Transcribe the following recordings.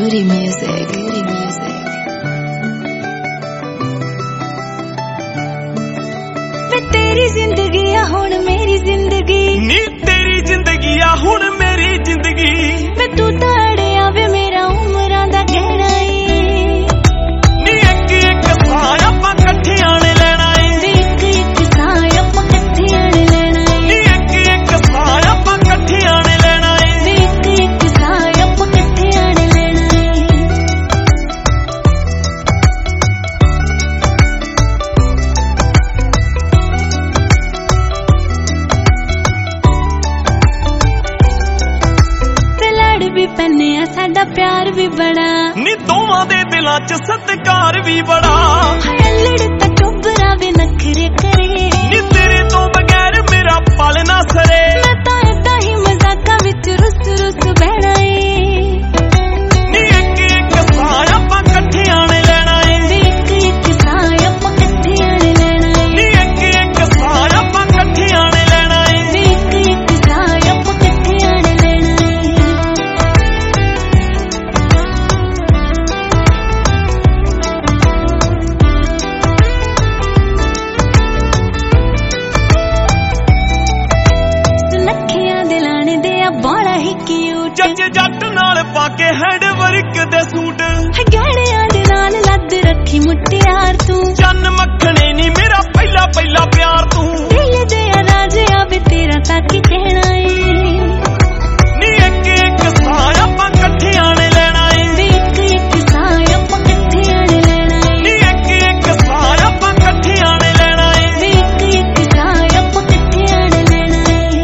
Goody music, goody music. वे तेरी जिंदगी आ हुण मेरी जिंदगी, नी तेरी जिंदगी आ हुण मेरी जिंदगी। वे तू तां अड़िया वे मेरा उमरां दा कहना ई, नी एक एक सां आपां कट्ठियां ने लेना ई, वे एक एक सां आपां कट्ठियां ने लेना ई, नी एक एक सां आपां कट्ठियां ने लेना ई, वे एक एक सां आपां कट्ठियां ने लेना ई। वे लड़ भी पैने आ साडा प्यार भी बड़ा, नी दोवां दे दिलां च सत्कार भी बड़ा। हाय लड़ ता चुबरा वे नखरे करे, नी तेरे तो बगैर मेरा पल ना सरे। मैं तां इदां ही मजाकां विच रुस रुस बहना ई, नी एक एक सां आपां कट्ठियां ने लेना ई, वे एक एक सां आपां कट्ठियां ने लेना ई, नी एक एक सां आपां कट्ठियां ने लेना ई। वे एक एक सां आपां कट्ठियां ने लेना ई। सुनखियां दे लाने दे आ बड़ा ही क्यूट, जੱਜ जੱਟ नाल पाके हैंड वर्क दे सूट। गहणियां दे नाल लद रखी मुटियार तू, चन्न मक्खणे नी मेरा पहला पहला प्यार तू। दिल दे राज आवे तेरा ताकि कहना ई, नी एक एक सां आपां कट्ठियां ने लेना ई, वे एक एक सां आपां कट्ठियां ने लेना ई, नी एक एक सां आपां कट्ठियां ने लेना ई। वे एक एक सां आपां कट्ठियां ने लेना ई।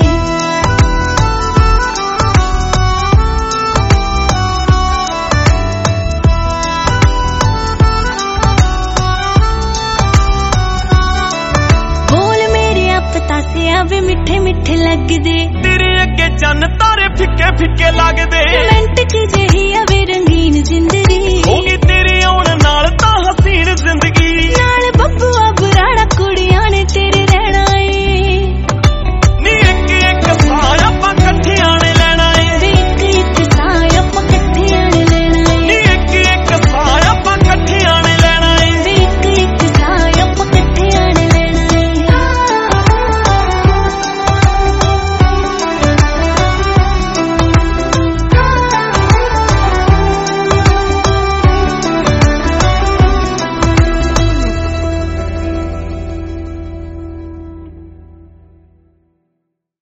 बोल मेरे आप तासे आवे मिठे मिठे लगदे, तेरे अगे चन्न तारे फिक्के फिक्के लगदे। मिंट च जही आवे रंगीन जिंदगी, होगी तेरे